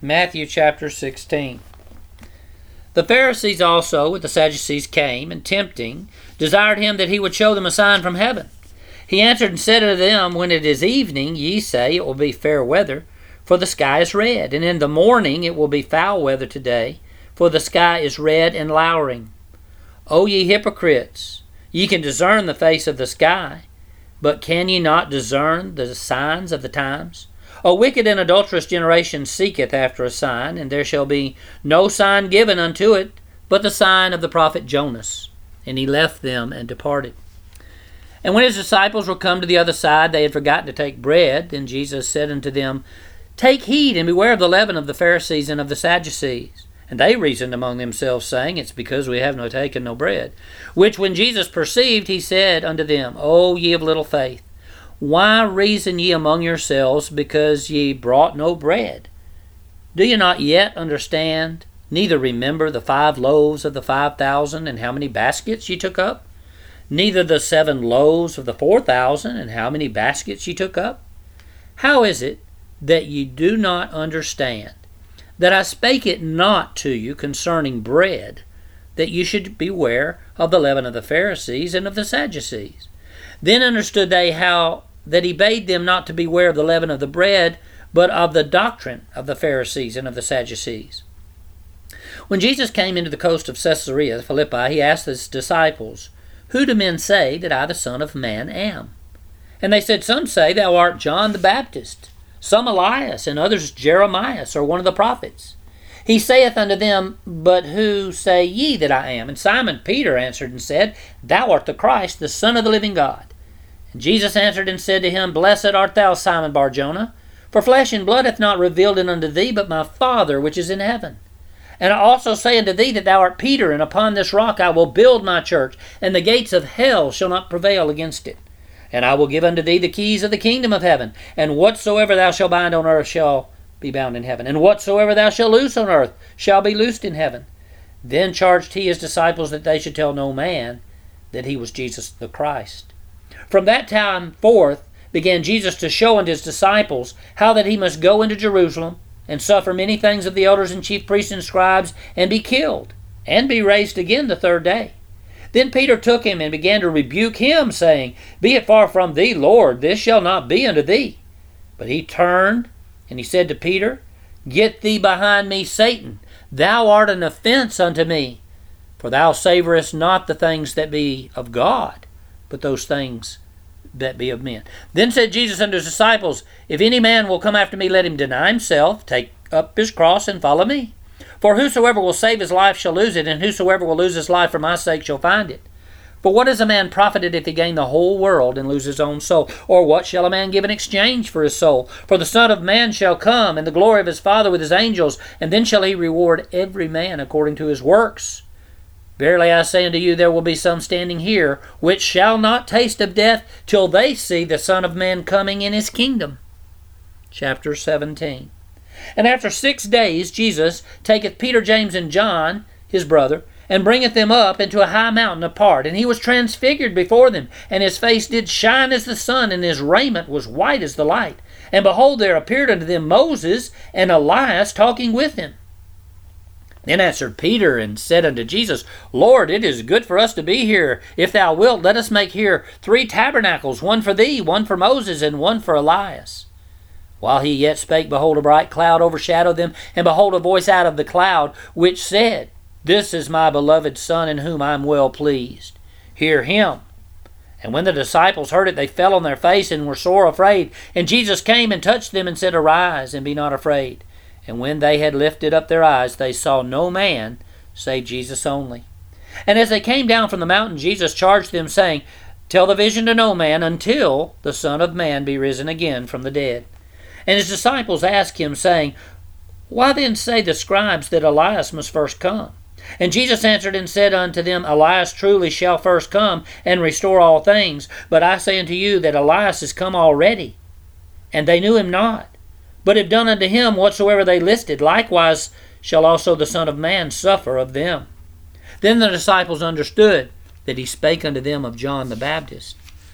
Matthew chapter 16. The Pharisees also with the Sadducees came, and tempting, desired him that he would show them a sign from heaven. He answered and said unto them, When it is evening, ye say, It will be fair weather, for the sky is red. And in the morning it will be foul weather today, for the sky is red and lowering. O ye hypocrites, ye can discern the face of the sky, but can ye not discern the signs of the times? A wicked and adulterous generation seeketh after a sign, and there shall be no sign given unto it, but the sign of the prophet Jonas. And he left them and departed. And when his disciples were come to the other side, they had forgotten to take bread. Then Jesus said unto them, Take heed, and beware of the leaven of the Pharisees and of the Sadducees. And they reasoned among themselves, saying, It's because we have taken no bread. Which when Jesus perceived, he said unto them, O ye of little faith, why reason ye among yourselves, because ye brought no bread? Do ye not yet understand, neither remember the 5 loaves of the 5,000, and how many baskets ye took up? Neither the 7 loaves of the 4,000, and how many baskets ye took up? How is it that ye do not understand, that I spake it not to you concerning bread, that you should beware of the leaven of the Pharisees and of the Sadducees? Then understood they how that he bade them not to beware of the leaven of the bread, but of the doctrine of the Pharisees and of the Sadducees. When Jesus came into the coast of Caesarea Philippi, he asked his disciples, Who do men say that I the Son of Man am? And they said, Some say thou art John the Baptist, some Elias, and others Jeremias, or one of the prophets. He saith unto them, But who say ye that I am? And Simon Peter answered and said, Thou art the Christ, the Son of the living God. And Jesus answered and said to him, Blessed art thou, Simon Bar-Jonah, for flesh and blood hath not revealed it unto thee, but my Father which is in heaven. And I also say unto thee that thou art Peter, and upon this rock I will build my church, and the gates of hell shall not prevail against it. And I will give unto thee the keys of the kingdom of heaven, and whatsoever thou shalt bind on earth shall be bound in heaven, and whatsoever thou shalt loose on earth shall be loosed in heaven. Then charged he his disciples that they should tell no man that he was Jesus the Christ. From that time forth began Jesus to show unto his disciples how that he must go into Jerusalem, and suffer many things of the elders and chief priests and scribes, and be killed, and be raised again the 3rd day. Then Peter took him and began to rebuke him, saying, Be it far from thee, Lord, this shall not be unto thee. But he turned, and he said to Peter, Get thee behind me, Satan. Thou art an offense unto me, for thou savorest not the things that be of God, but those things that be of men. Then said Jesus unto his disciples, If any man will come after me, let him deny himself, take up his cross, and follow me. For whosoever will save his life shall lose it, and whosoever will lose his life for my sake shall find it. For what is a man profited if he gain the whole world and lose his own soul? Or what shall a man give in exchange for his soul? For the Son of Man shall come in the glory of his Father with his angels, and then shall he reward every man according to his works. Verily I say unto you, there will be some standing here, which shall not taste of death, till they see the Son of Man coming in his kingdom. Chapter 17. And after 6 days Jesus taketh Peter, James, and John, his brother, and bringeth them up into a high mountain apart. And he was transfigured before them, and his face did shine as the sun, and his raiment was white as the light. And behold, there appeared unto them Moses and Elias talking with him. Then answered Peter and said unto Jesus, Lord, it is good for us to be here. If thou wilt, let us make here 3 tabernacles, one for thee, one for Moses, and one for Elias. While he yet spake, behold, a bright cloud overshadowed them, and behold, a voice out of the cloud, which said, This is my beloved Son, in whom I am well pleased. Hear him. And when the disciples heard it, they fell on their face and were sore afraid. And Jesus came and touched them and said, Arise, and be not afraid. And when they had lifted up their eyes, they saw no man, save Jesus only. And as they came down from the mountain, Jesus charged them, saying, Tell the vision to no man, until the Son of Man be risen again from the dead. And his disciples asked him, saying, Why then say the scribes that Elias must first come? And Jesus answered and said unto them, Elias truly shall first come, and restore all things. But I say unto you that Elias is come already, and they knew him not, but have done unto him whatsoever they listed. Likewise shall also the Son of Man suffer of them. Then the disciples understood that he spake unto them of John the Baptist.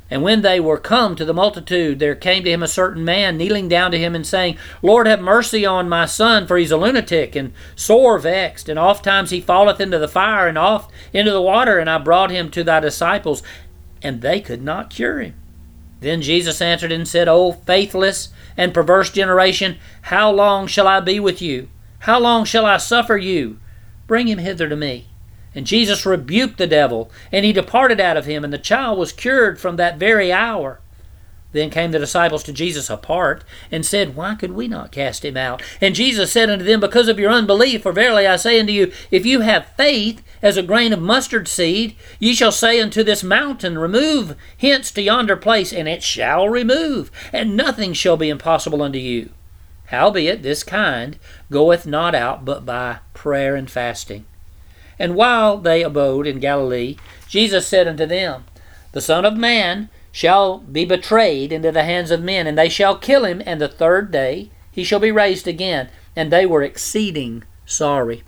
And when they were come to the multitude, there came to him a certain man, kneeling down to him and saying, Lord, have mercy on my son, for he's a lunatic and sore vexed, and oft times he falleth into the fire, and oft into the water, and I brought him to thy disciples, and they could not cure him. Then Jesus answered and said, O faithless and perverse generation, how long shall I be with you? How long shall I suffer you? Bring him hither to me. And Jesus rebuked the devil, and he departed out of him, and the child was cured from that very hour. Then came the disciples to Jesus apart, and said, Why could we not cast him out? And Jesus said unto them, Because of your unbelief. For verily I say unto you, if you have faith as a grain of mustard seed, ye shall say unto this mountain, Remove hence to yonder place, and it shall remove, and nothing shall be impossible unto you. Howbeit this kind goeth not out but by prayer and fasting. And while they abode in Galilee, Jesus said unto them, The Son of Man shall be betrayed into the hands of men, and they shall kill him, and the third day he shall be raised again. And they were exceeding sorry.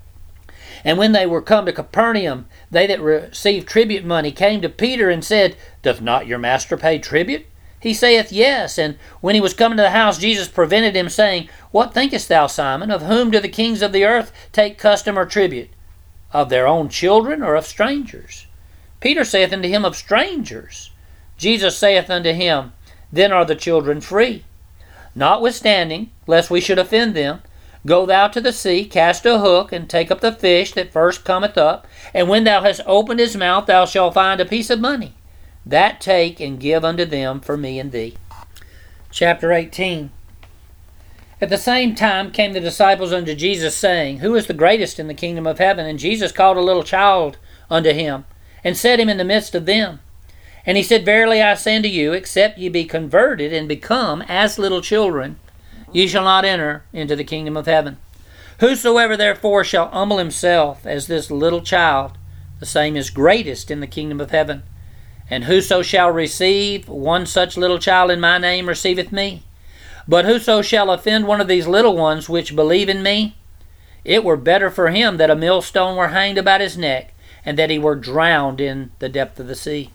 And when they were come to Capernaum, they that received tribute money came to Peter and said, Doth not your master pay tribute? He saith, Yes. And when he was come into the house, Jesus prevented him, saying, What thinkest thou, Simon? Of whom do the kings of the earth take custom or tribute? Of their own children, or of strangers? Peter saith unto him, Of strangers. Jesus saith unto him, Then are the children free. Notwithstanding, lest we should offend them, go thou to the sea, cast a hook, and take up the fish that first cometh up, and when thou hast opened his mouth, thou shalt find a piece of money. That take and give unto them for me and thee. Chapter 18. At the same time came the disciples unto Jesus, saying, Who is the greatest in the kingdom of heaven? And Jesus called a little child unto him, and set him in the midst of them. And he said, Verily I say unto you, except ye be converted and become as little children, ye shall not enter into the kingdom of heaven. Whosoever therefore shall humble himself as this little child, the same is greatest in the kingdom of heaven. And whoso shall receive one such little child in my name receiveth me. But whoso shall offend one of these little ones which believe in me, it were better for him that a millstone were hanged about his neck, and that he were drowned in the depth of the sea.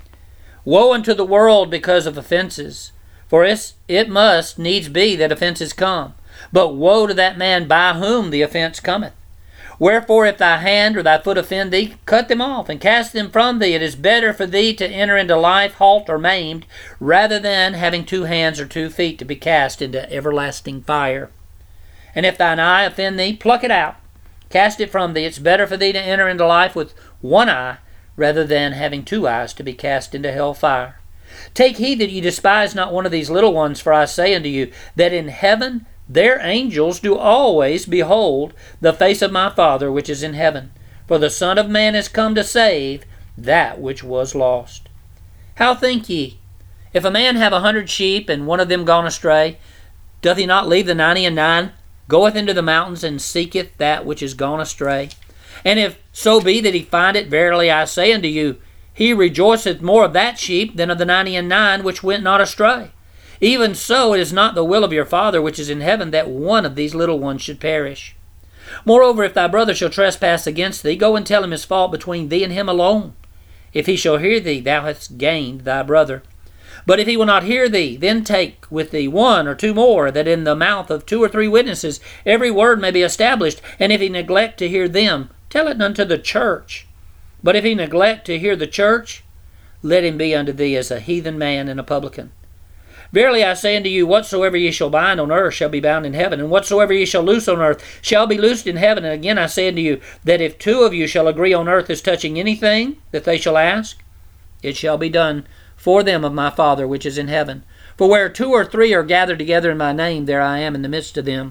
Woe unto the world because of offenses, for it must needs be that offenses come. But woe to that man by whom the offense cometh. Wherefore if thy hand or thy foot offend thee, cut them off, and cast them from thee. It is better for thee to enter into life halt or maimed, rather than having 2 hands or 2 feet to be cast into everlasting fire. And if thine eye offend thee, pluck it out, cast it from thee. It's better for thee to enter into life with 1 eye, rather than having 2 eyes to be cast into hell fire. Take heed that ye despise not one of these little ones, for I say unto you, that in heaven their angels do always behold the face of my Father which is in heaven. For the Son of Man is come to save that which was lost. How think ye? If a man have 100 sheep, and one of them gone astray, doth he not leave the 99, goeth into the mountains, and seeketh that which is gone astray? And if so be that he find it, verily I say unto you, he rejoiceth more of that sheep than of the 99 which went not astray. Even so it is not the will of your Father which is in heaven that one of these little ones should perish. Moreover, if thy brother shall trespass against thee, go and tell him his fault between thee and him alone. If he shall hear thee, thou hast gained thy brother. But if he will not hear thee, then take with thee 1 or 2 more, that in the mouth of 2 or 3 witnesses every word may be established. And if he neglect to hear them, tell it unto the church. But if he neglect to hear the church, let him be unto thee as a heathen man and a publican. Verily I say unto you, whatsoever ye shall bind on earth shall be bound in heaven, and whatsoever ye shall loose on earth shall be loosed in heaven. And again I say unto you, that if 2 of you shall agree on earth as touching anything that they shall ask, it shall be done for them of my Father which is in heaven. For where 2 or 3 are gathered together in my name, there I am in the midst of them.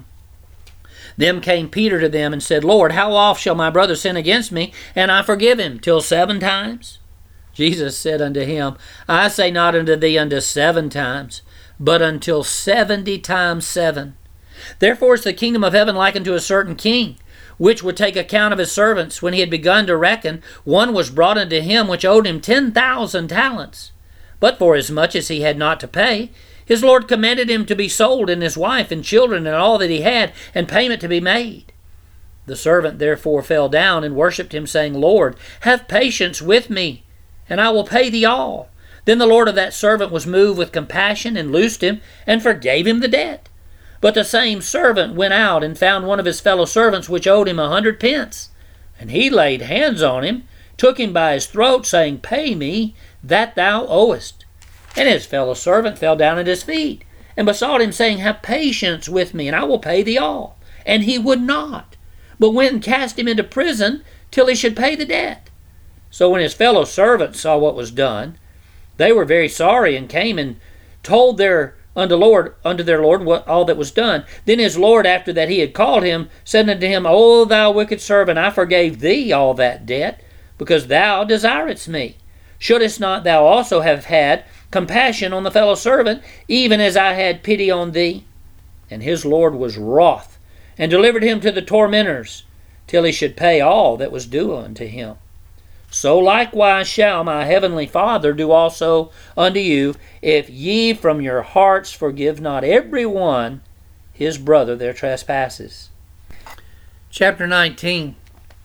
Then came Peter to them and said, Lord, how oft shall my brother sin against me, and I forgive him? Till 7 times? Jesus said unto him, I say not unto thee unto 7 times, but until 70 times 7. Therefore is the kingdom of heaven like unto a certain king, which would take account of his servants. When he had begun to reckon, one was brought unto him which owed him 10,000 talents. But forasmuch as he had not to pay, his Lord commanded him to be sold, and his wife and children and all that he had, and payment to be made. The servant therefore fell down and worshipped him, saying, Lord, have patience with me, and I will pay thee all. Then the Lord of that servant was moved with compassion, and loosed him, and forgave him the debt. But the same servant went out, and found one of his fellow servants, which owed him 100 pence. And he laid hands on him, took him by his throat, saying, Pay me that thou owest. And his fellow servant fell down at his feet, and besought him, saying, Have patience with me, and I will pay thee all. And he would not, but went and cast him into prison till he should pay the debt. So when his fellow servants saw what was done, they were very sorry, and came and told unto their lord what all that was done. Then his lord, after that he had called him, said unto him, O thou wicked servant, I forgave thee all that debt, because thou desiredst me. Shouldest not thou also have had compassion on the fellow servant, even as I had pity on thee? And his lord was wroth, and delivered him to the tormentors, till he should pay all that was due unto him. So likewise shall my heavenly Father do also unto you, if ye from your hearts forgive not every one his brother their trespasses. Chapter 19.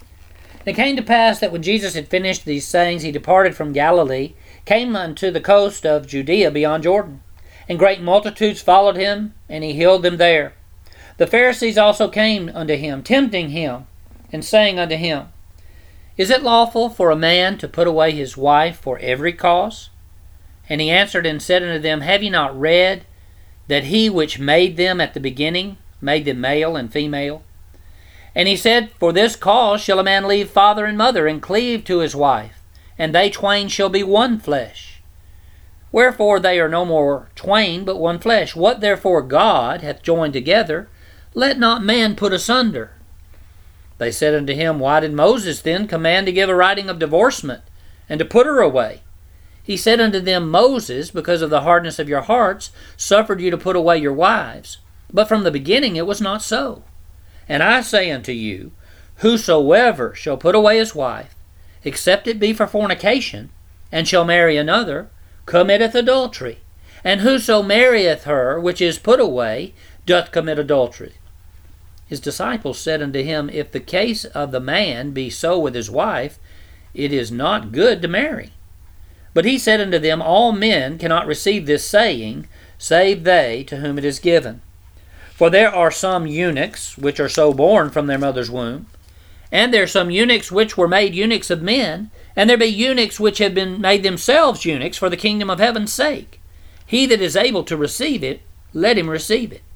It came to pass that when Jesus had finished these sayings, he departed from Galilee, came unto the coast of Judea beyond Jordan. And great multitudes followed him, and he healed them there. The Pharisees also came unto him, tempting him, and saying unto him, Is it lawful for a man to put away his wife for every cause? And he answered and said unto them, Have ye not read that he which made them at the beginning made them male and female? And he said, For this cause shall a man leave father and mother, and cleave to his wife, and they twain shall be one flesh. Wherefore they are no more twain, but one flesh. What therefore God hath joined together, let not man put asunder. They said unto him, Why did Moses then command to give a writing of divorcement, and to put her away? He said unto them, Moses, because of the hardness of your hearts, suffered you to put away your wives. But from the beginning it was not so. And I say unto you, Whosoever shall put away his wife, except it be for fornication, and shall marry another, committeth adultery. And whoso marrieth her which is put away doth commit adultery. His disciples said unto him, If the case of the man be so with his wife, it is not good to marry. But he said unto them, All men cannot receive this saying, save they to whom it is given. For there are some eunuchs which are so born from their mother's womb, and there are some eunuchs which were made eunuchs of men, and there be eunuchs which have been made themselves eunuchs for the kingdom of heaven's sake. He that is able to receive it, let him receive it.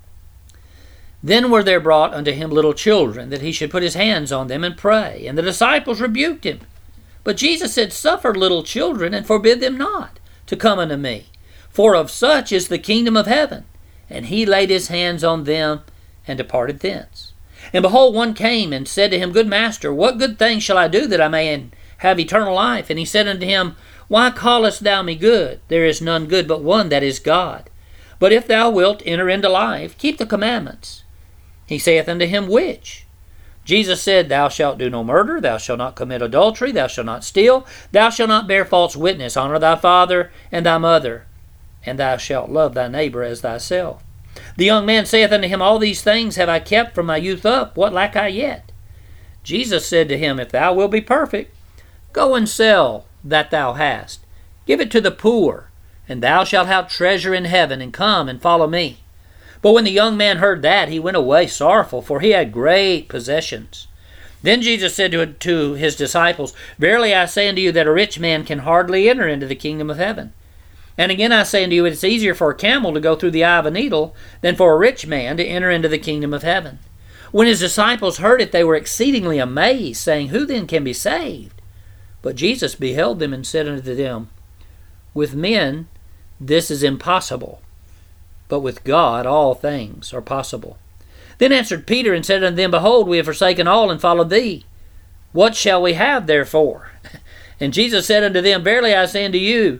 Then were there brought unto him little children, that he should put his hands on them and pray. And the disciples rebuked him. But Jesus said, Suffer little children, and forbid them not to come unto me, for of such is the kingdom of heaven. And he laid his hands on them, and departed thence. And behold, one came and said to him, Good master, what good thing shall I do that I may have eternal life? And he said unto him, Why callest thou me good? There is none good but one, that is God. But if thou wilt enter into life, keep the commandments. He saith unto him, Which? Jesus said, Thou shalt do no murder, thou shalt not commit adultery, thou shalt not steal, thou shalt not bear false witness, honor thy father and thy mother, and thou shalt love thy neighbor as thyself. The young man saith unto him, All these things have I kept from my youth up, what lack I yet? Jesus said to him, If thou wilt be perfect, go and sell that thou hast, give it to the poor, and thou shalt have treasure in heaven, and come and follow me. But when the young man heard that, he went away sorrowful, for he had great possessions. Then Jesus said to his disciples, Verily I say unto you that a rich man can hardly enter into the kingdom of heaven. And again I say unto you, it is easier for a camel to go through the eye of a needle than for a rich man to enter into the kingdom of heaven. When his disciples heard it, they were exceedingly amazed, saying, Who then can be saved? But Jesus beheld them and said unto them, With men this is impossible, but with God all things are possible. Then answered Peter and said unto them, Behold, we have forsaken all and followed thee. What shall we have therefore? And Jesus said unto them, Verily I say unto you,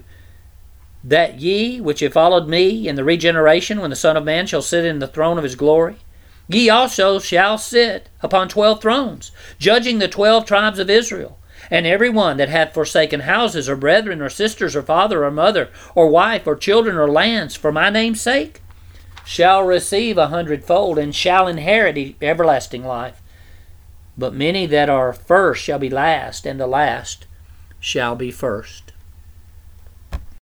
that ye which have followed me in the regeneration, when the Son of Man shall sit in the throne of his glory, ye also shall sit upon 12 thrones, judging the 12 tribes of Israel. And every one that hath forsaken houses, or brethren, or sisters, or father, or mother, or wife, or children, or lands, for my name's sake, shall receive 100-fold, and shall inherit everlasting life. But many that are first shall be last, and the last shall be first.